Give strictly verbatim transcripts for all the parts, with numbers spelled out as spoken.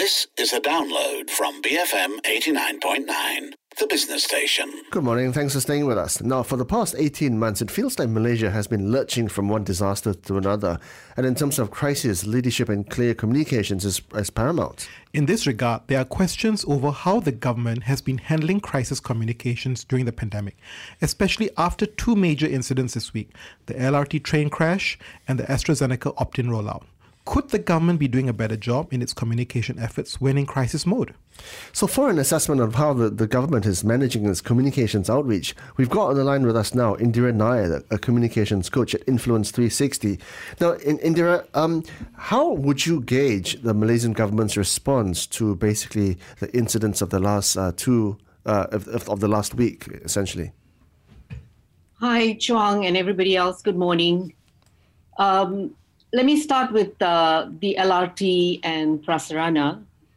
This is a download from B F M eighty-nine point nine, the business station. Good morning, thanks for staying with us. Now, for the past eighteen months, it feels like Malaysia has been lurching from one disaster to another. And in terms of crisis, leadership and clear communications is, is paramount. In this regard, there are questions over how the government has been handling crisis communications during the pandemic, especially after two major incidents this week, the L R T train crash and the AstraZeneca opt-in rollout. Could the government be doing a better job in its communication efforts when in crisis mode? So for an assessment of how the, the government is managing its communications outreach, we've got on the line with us now Indira Nair, a communications coach at Influence three sixty. Now, in, Indira, um, how would you gauge the Malaysian government's response to basically the incidents of the last uh, two, uh, of, of the last week, essentially? Hi, Chuang and everybody else. Good morning. Um, Let me start with uh, the L R T and Prasarana.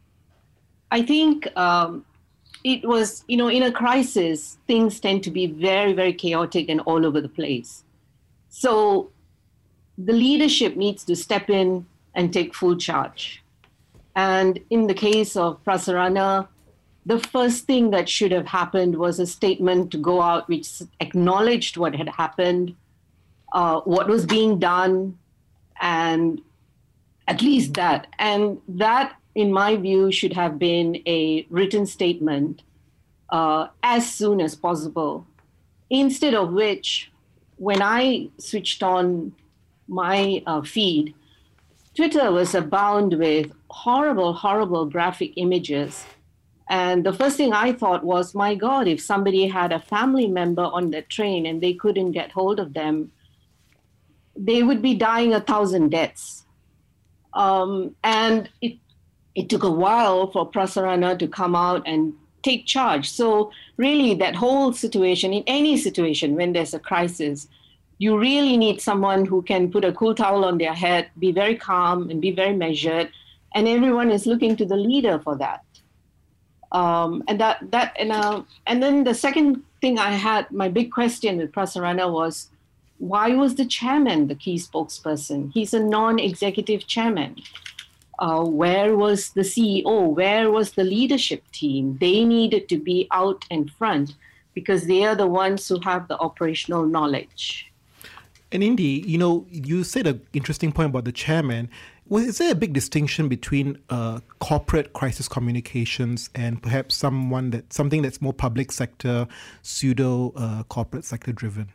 I think um, it was, you know, in a crisis, things tend to be very, very chaotic and all over the place. So the leadership needs to step in and take full charge. And in the case of Prasarana, the first thing that should have happened was a statement to go out which acknowledged what had happened, uh, what was being done, and at least that. And that, in my view, should have been a written statement uh, as soon as possible. Instead of which, when I switched on my uh, feed, Twitter was abound with horrible, horrible graphic images. And the first thing I thought was, my God, if somebody had a family member on the train and they couldn't get hold of them, they would be dying a thousand deaths. Um, and it it took a while for Prasarana to come out and take charge. So really that whole situation, in any situation when there's a crisis, you really need someone who can put a cool towel on their head, be very calm and be very measured. And everyone is looking to the leader for that. Um, and that that and uh, and then the second thing I had, my big question with Prasarana was, why was the chairman the key spokesperson? He's a non-executive chairman. Uh, where was the C E O? Where was the leadership team? They needed to be out in front because they are the ones who have the operational knowledge. And Indy, you know, you said an interesting point about the chairman. Well, is there a big distinction between uh, corporate crisis communications and perhaps someone that something that's more public sector, pseudo uh, corporate sector driven?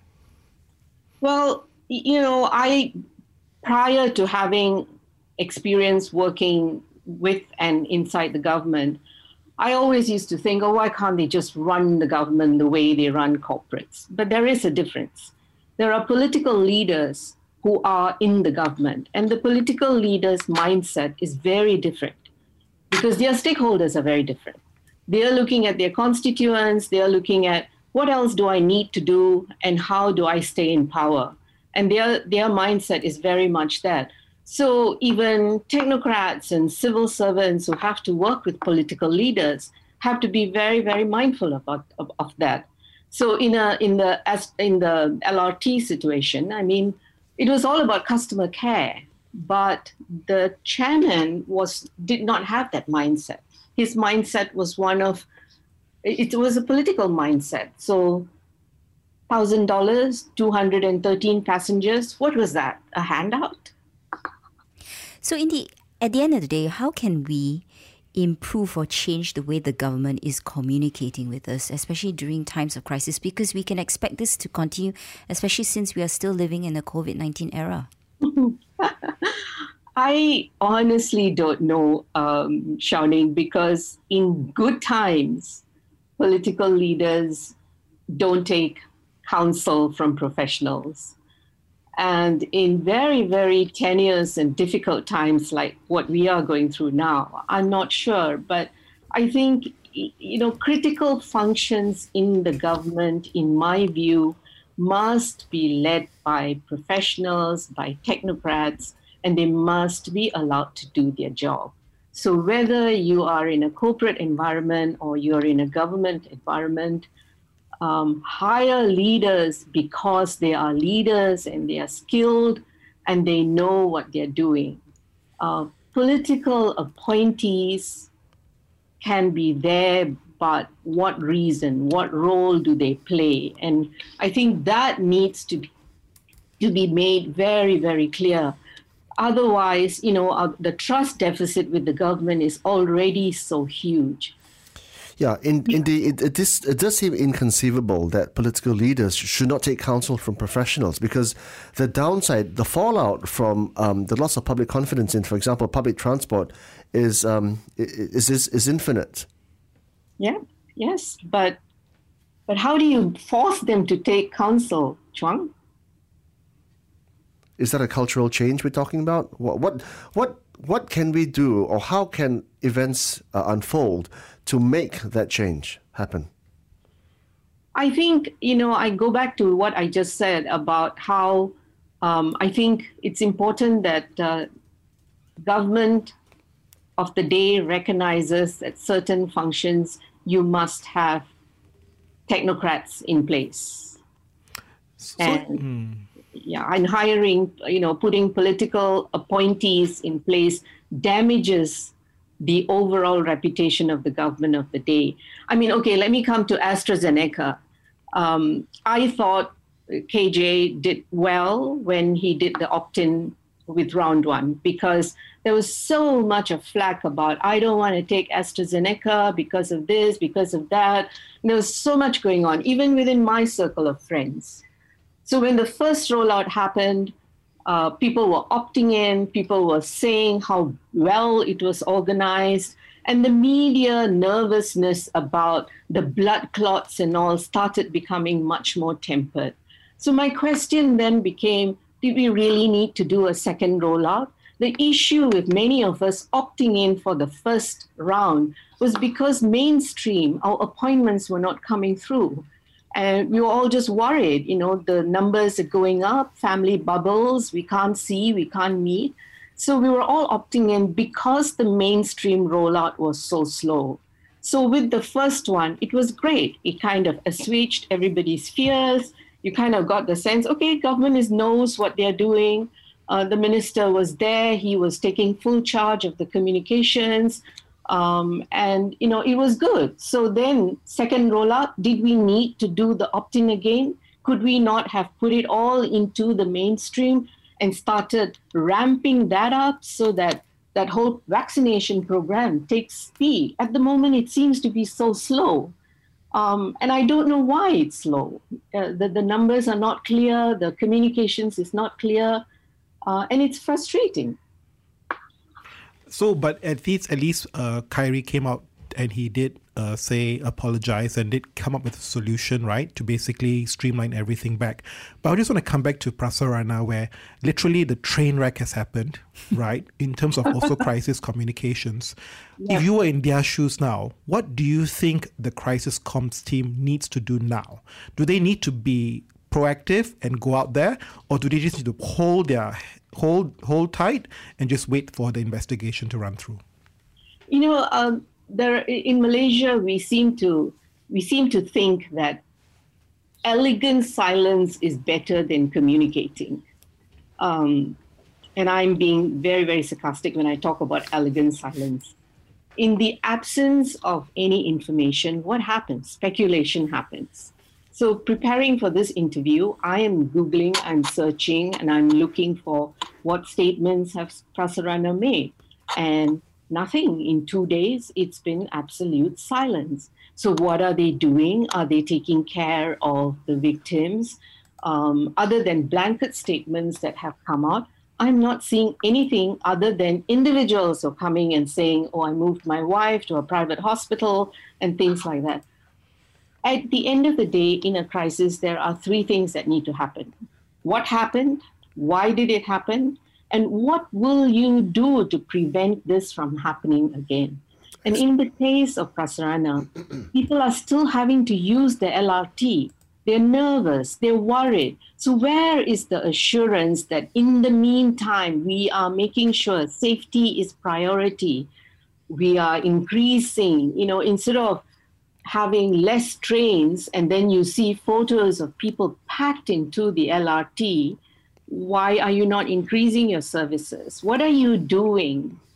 Well, you know, I, prior to having experience working with and inside the government, I always used to think, oh, why can't they just run the government the way they run corporates? But there is a difference. There are political leaders who are in the government, and the political leaders' mindset is very different because their stakeholders are very different. They are looking at their constituents, they are looking at what else do I need to do and how do I stay in power? And their, their mindset is very much that. So even technocrats and civil servants who have to work with political leaders have to be very, very mindful about of, of that. So in a in the as in the L R T situation, I mean, it was all about customer care, but the chairman was did not have that mindset. His mindset was one of It was a political mindset. So one thousand dollars, two hundred thirteen passengers, what was that? A handout? So Indy, at the end of the day, how can we improve or change the way the government is communicating with us, especially during times of crisis? Because we can expect this to continue, especially since we are still living in the COVID nineteen era. I honestly don't know, um, Xiaoning, because in good times, political leaders don't take counsel from professionals. And in very, very tenuous and difficult times like what we are going through now, I'm not sure, but I think, you know, critical functions in the government, in my view, must be led by professionals, by technocrats, and they must be allowed to do their job. So whether you are in a corporate environment or you're in a government environment, um, hire leaders because they are leaders and they are skilled and they know what they're doing. Uh, political appointees can be there, but what reason, what role do they play? And I think that needs to be, to be made very, very clear. Otherwise, you know, uh, the trust deficit with the government is already so huge. Yeah, in, indeed, it, it, is, it does seem inconceivable that political leaders should not take counsel from professionals, because the downside, the fallout from um, the loss of public confidence in, for example, public transport is um, is, is is infinite. Yeah, yes, but but how do you force them to take counsel, Chuang? Is that a cultural change we're talking about? What what what what can we do, or how can events uh, unfold to make that change happen? I think, you know, I go back to what I just said about how um, I think it's important that uh, government of the day recognizes that certain functions you must have technocrats in place. So, and mm. yeah, and hiring, you know, putting political appointees in place damages the overall reputation of the government of the day. I mean, okay, let me come to AstraZeneca. Um, I thought K J did well when he did the opt-in with round one, because there was so much of flack about, I don't want to take AstraZeneca because of this, because of that. And there was so much going on, even within my circle of friends. So when the first rollout happened, uh, people were opting in, people were saying how well it was organized, and the media nervousness about the blood clots and all started becoming much more tempered. So my question then became, did we really need to do a second rollout? The issue with many of us opting in for the first round was because mainstream, our appointments were not coming through. And we were all just worried, you know, the numbers are going up, family bubbles, we can't see, we can't meet. So we were all opting in because the mainstream rollout was so slow. So with the first one, it was great. It kind of assuaged everybody's fears. You kind of got the sense, okay, government is, knows what they're doing. Uh, the minister was there. He was taking full charge of the communications. Um, and, you know, it was good. So then second rollout, did we need to do the opt-in again? Could we not have put it all into the mainstream and started ramping that up so that that whole vaccination program takes speed? At the moment, it seems to be so slow. Um, and I don't know why it's slow. Uh, the, the numbers are not clear. The communications is not clear. Uh, and it's frustrating. So, but at least, at least uh, Khairy came out and he did uh, say, apologize, and did come up with a solution, right, to basically streamline everything back. But I just want to come back to Prasarana, where literally the train wreck has happened, right, in terms of also crisis communications. Yeah. If you were in their shoes now, what do you think the crisis comms team needs to do now? Do they need to be proactive and go out there, or do they just need to hold their hold hold tight and just wait for the investigation to run through? You know, um, there in Malaysia, we seem to we seem to think that elegant silence is better than communicating. Um, and I'm being very, very sarcastic when I talk about elegant silence. In the absence of any information, what happens? Speculation happens. So preparing for this interview, I am Googling, I'm searching, and I'm looking for what statements have Prasarana made. And nothing. In two days, it's been absolute silence. So what are they doing? Are they taking care of the victims? Um, other than blanket statements that have come out, I'm not seeing anything other than individuals are coming and saying, oh, I moved my wife to a private hospital and things like that. At the end of the day, in a crisis, there are three things that need to happen. What happened? Why did it happen? And what will you do to prevent this from happening again? And in the case of Prasarana, people are still having to use the L R T. They're nervous, they're worried. So where is the assurance that in the meantime, we are making sure safety is priority? We are increasing, you know, instead of having less trains, and then you see photos of people packed into the L R T, why are you not increasing your services? What are you doing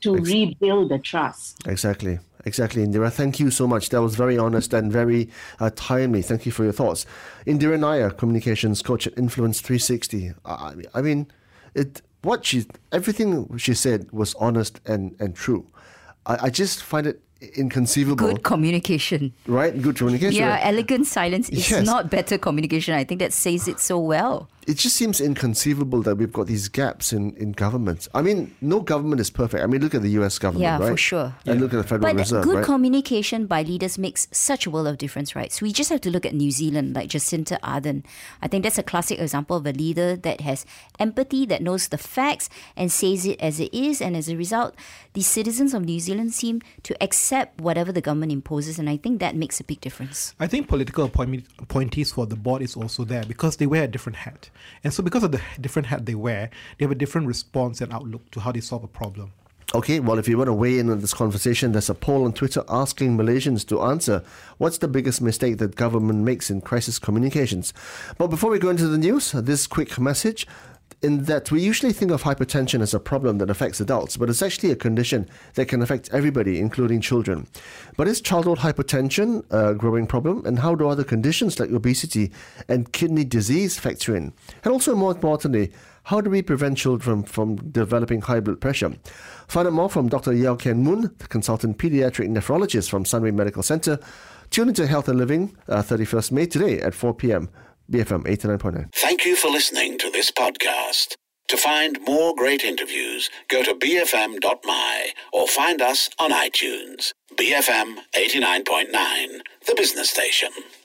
to Ex- rebuild the trust. Exactly. Exactly, Indira. Thank you so much. That was very honest and very uh, timely. Thank you for your thoughts. Indira Nair, communications coach at Influence three sixty. I, I mean, it what she everything she said was honest and, and true. I, I just find it inconceivable. Good communication. Right? Good communication. Yeah, right? elegant silence is Yes. not better communication. I think that says it so well. It just seems inconceivable that we've got these gaps in, in government. I mean, no government is perfect. I mean, look at the U S government, Yeah, right? for sure. And look at the Federal But Reserve, good right? communication by leaders makes such a world of difference, right? So we just have to look at New Zealand, like Jacinta Ardern. I think that's a classic example of a leader that has empathy, that knows the facts and says it as it is. And as a result, the citizens of New Zealand seem to accept whatever the government imposes. And I think that makes a big difference. I think political appointment, appointees for the board is also there because they wear a different hat. And so because of the different hat they wear, they have a different response and outlook to how they solve a problem. Okay, well, if you want to weigh in on this conversation, there's a poll on Twitter asking Malaysians to answer what's the biggest mistake that government makes in crisis communications. But before we go into the news, this quick message. In that we usually think of hypertension as a problem that affects adults, but it's actually a condition that can affect everybody, including children. But is childhood hypertension a growing problem? And how do other conditions like obesity and kidney disease factor in? And also, more importantly, how do we prevent children from developing high blood pressure? Find out more from Doctor Yeo Kian Moon, the consultant pediatric nephrologist from Sunway Medical Centre. Tune into Health and Living, uh, thirty-first May today at four p.m. B F M eighty-nine point nine. Thank you for listening to this podcast. To find more great interviews, go to b f m dot m y or find us on iTunes. B F M eighty-nine point nine, the business station.